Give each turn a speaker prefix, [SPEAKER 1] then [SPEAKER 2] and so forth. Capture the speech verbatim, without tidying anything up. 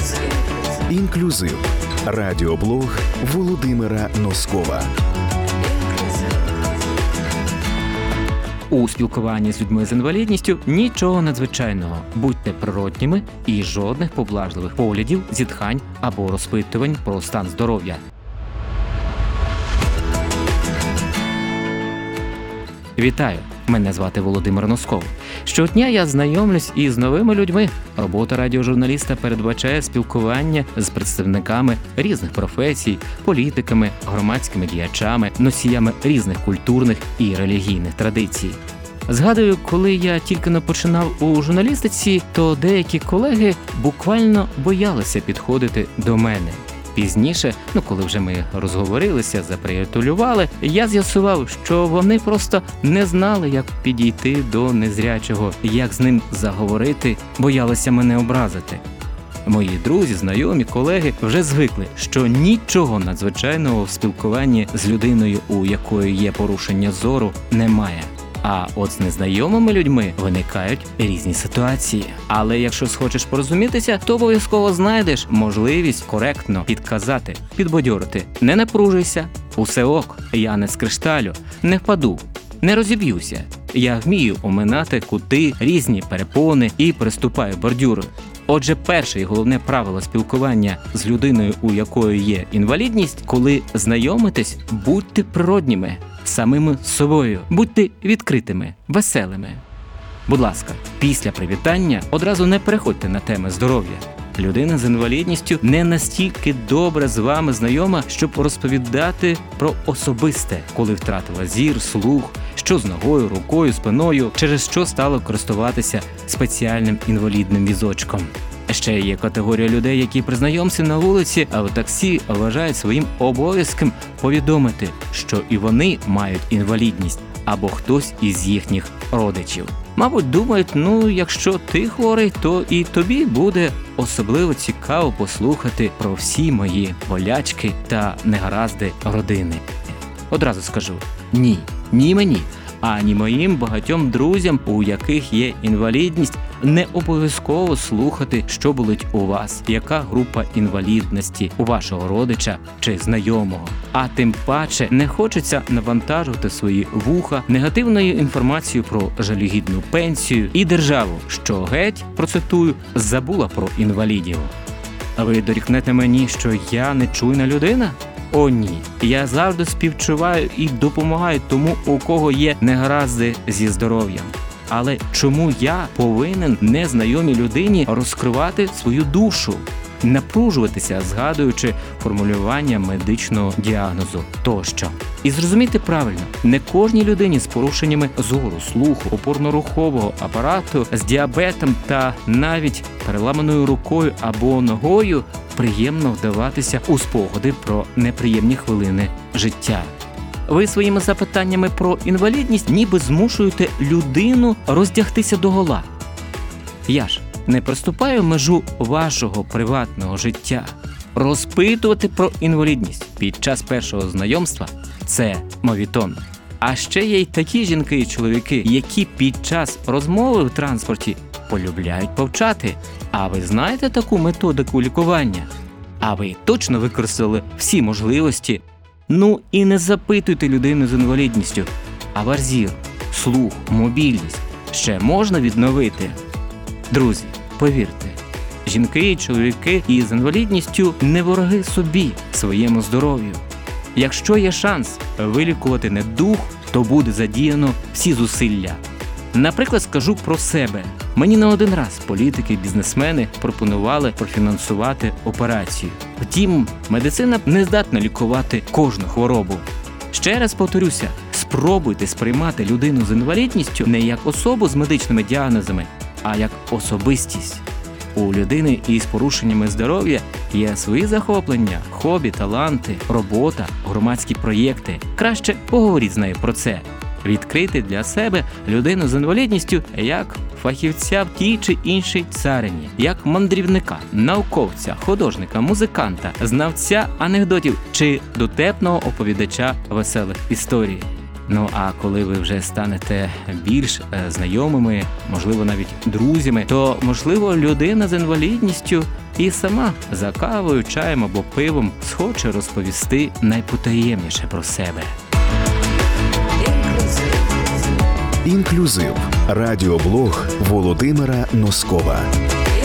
[SPEAKER 1] Інклюзив. Радіоблог Володимира Носкова.
[SPEAKER 2] У спілкуванні з людьми з інвалідністю нічого надзвичайного. Будьте природніми і жодних поблажливих поглядів, зітхань або розпитувань про стан здоров'я. Вітаю! Мене звати Володимир Носков. Щодня я знайомлюсь із новими людьми. Робота радіожурналіста передбачає спілкування з представниками різних професій, політиками, громадськими діячами, носіями різних культурних і релігійних традицій. Згадую, коли я тільки не починав у журналістиці, то деякі колеги буквально боялися підходити до мене. Пізніше, ну коли вже ми розговорилися, заприятелювали, я з'ясував, що вони просто не знали, як підійти до незрячого, як з ним заговорити, боялися мене образити. Мої друзі, знайомі, колеги вже звикли, що нічого надзвичайного в спілкуванні з людиною, у якої є порушення зору, немає. А от з незнайомими людьми виникають різні ситуації. Але якщо схочеш порозумітися, то обов'язково знайдеш можливість коректно підказати, підбадьорити. Не напружуйся, усе ок, я не з кришталю, не впаду, не розіб'юся. Я вмію оминати кути, різні перепони і приступаю бордюри. Отже, перше і головне правило спілкування з людиною, у якої є інвалідність, коли знайомитесь, будьте природніми, самими собою, будьте відкритими, веселими. Будь ласка, після привітання одразу не переходьте на теми здоров'я. Людина з інвалідністю не настільки добре з вами знайома, щоб розповідати про особисте, коли втратила зір, слух, що з ногою, рукою, спиною, через що стало користуватися спеціальним інвалідним візочком. Ще є категорія людей, які при знайомстві на вулиці, а в таксі вважають своїм обов'язком повідомити, що і вони мають інвалідність, або хтось із їхніх родичів. Мабуть, думають, ну, якщо ти хворий, то і тобі буде особливо цікаво послухати про всі мої болячки та негаразди родини. Одразу скажу, ні, ні мені, ані моїм багатьом друзям, у яких є інвалідність, не обов'язково слухати, що болить у вас, яка група інвалідності у вашого родича чи знайомого. А тим паче не хочеться навантажувати свої вуха негативною інформацією про жалюгідну пенсію і державу, що геть, процитую, забула про інвалідів. А ви дорікнете мені, що я нечуйна людина? О ні, я завжди співчуваю і допомагаю тому, у кого є негаразди зі здоров'ям. Але чому я повинен незнайомій людині розкривати свою душу, напружуватися, згадуючи формулювання медичного діагнозу тощо? І зрозумійте правильно, не кожній людині з порушеннями зору, слуху, опорно-рухового апарату, з діабетом та навіть переламаною рукою або ногою приємно вдаватися у спогади про неприємні хвилини життя. Ви своїми запитаннями про інвалідність ніби змушуєте людину роздягтися догола. Я ж не приступаю межу вашого приватного життя. Розпитувати про інвалідність під час першого знайомства – це мовітон. А ще є й такі жінки і чоловіки, які під час розмови в транспорті полюбляють повчати. А ви знаєте таку методику лікування? А ви точно використали всі можливості? Ну і не запитуйте людину з інвалідністю, а ваш зір, слух, мобільність ще можна відновити? Друзі, повірте, жінки і чоловіки із інвалідністю не вороги собі, своєму здоров'ю. Якщо є шанс вилікувати недух, то буде задіяно всі зусилля. Наприклад, скажу про себе. Мені не один раз політики, бізнесмени пропонували профінансувати операцію. Втім, медицина не здатна лікувати кожну хворобу. Ще раз повторюся, спробуйте сприймати людину з інвалідністю не як особу з медичними діагнозами, а як особистість. У людини із порушеннями здоров'я є свої захоплення, хобі, таланти, робота, громадські проєкти. Краще поговоріть з нею про це. Відкрити для себе людину з інвалідністю як фахівця в тій чи іншій царині, як мандрівника, науковця, художника, музиканта, знавця анекдотів чи дотепного оповідача веселих історій. Ну а коли ви вже станете більш е, знайомими, можливо, навіть друзями, то, можливо, людина з інвалідністю і сама за кавою, чаєм або пивом схоче розповісти найпотаємніше про себе.
[SPEAKER 1] Інклюзив. Радіоблог Володимира Носкова.